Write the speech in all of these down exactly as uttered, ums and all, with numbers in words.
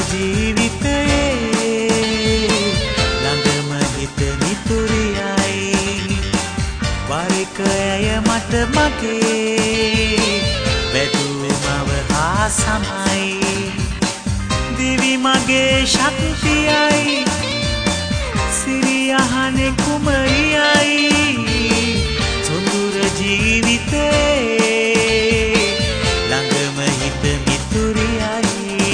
ජීවිතයේ ළඟම හිත මිතුරියයි වර එක ඇය මට මගේ වැදූ මව හා සමයි දිවි මගේ ශක්තියයි සිරියහනේ කුමරියයි සොඳුර ජීවිතේ ළඟම හිත මිතුරියයි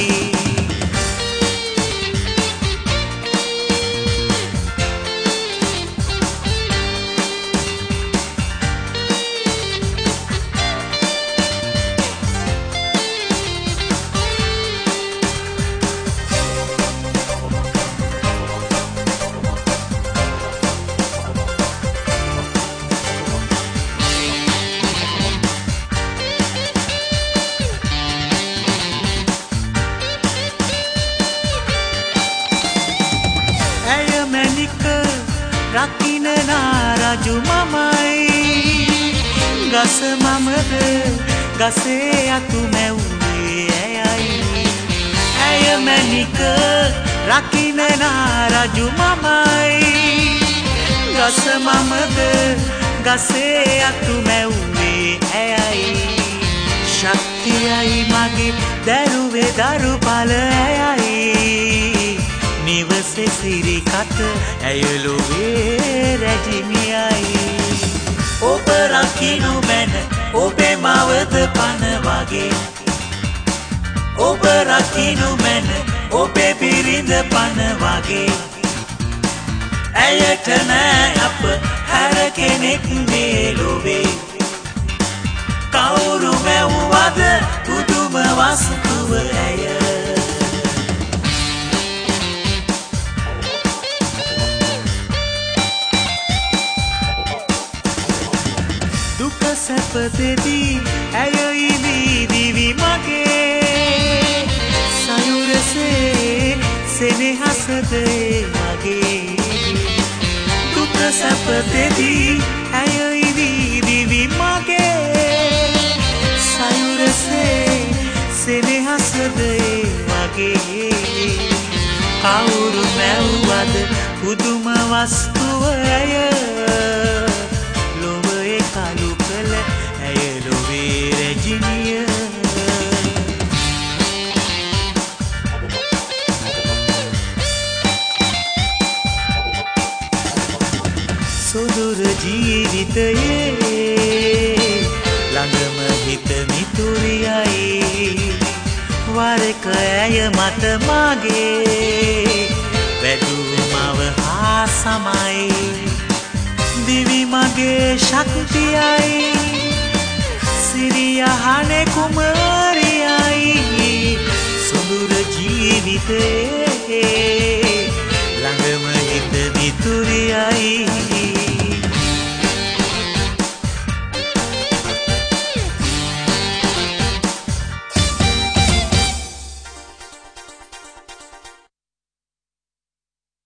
රකින්න නාරජු මමයි ගස මමද ගසේ අතු මැව්වේ ඇයයි ඇය මැණික රකින්න නාරජු මමයි ගස මමද ගසේ අතු මැව්වේ ඇයයි ශක්තියයි මගේ දරුවේ දරු බල ඇයයි නිවසේ සිරි කත ඇයලුවේ රැජිනියයි ඔබ රකිනු මැන ඔබේ මවද පන වගේ ඔබ රකිනු මැන ඔබේ බිරිඳ පන වගේ ඇයට නෑ අප හැර කෙනෙක් මේ ලොවේ කවුරු මැව්වද පුදුම වස්තුව ඇය සැප දෙදී ඇය ඉලී දිවි මගේ සයුරසේ සෙනෙහසද මගේ දුක සැප දෙදී ඇය ඉලී දිවි මගේ සයුරසේ සෙනෙහසද මගේ කවුරු මැව්වද පුදුම වස්තුව ඇය ලොවේ කලු සොඳුර ජීවිතයේ ළඟම හිත මිතුරියයි වර එක ඇය මට මගේ වැදූ මව හා සමයි දිවි මගේ ශක්තියයි සිරියහනේ කුමරියයි සොඳුර ජීවිතේ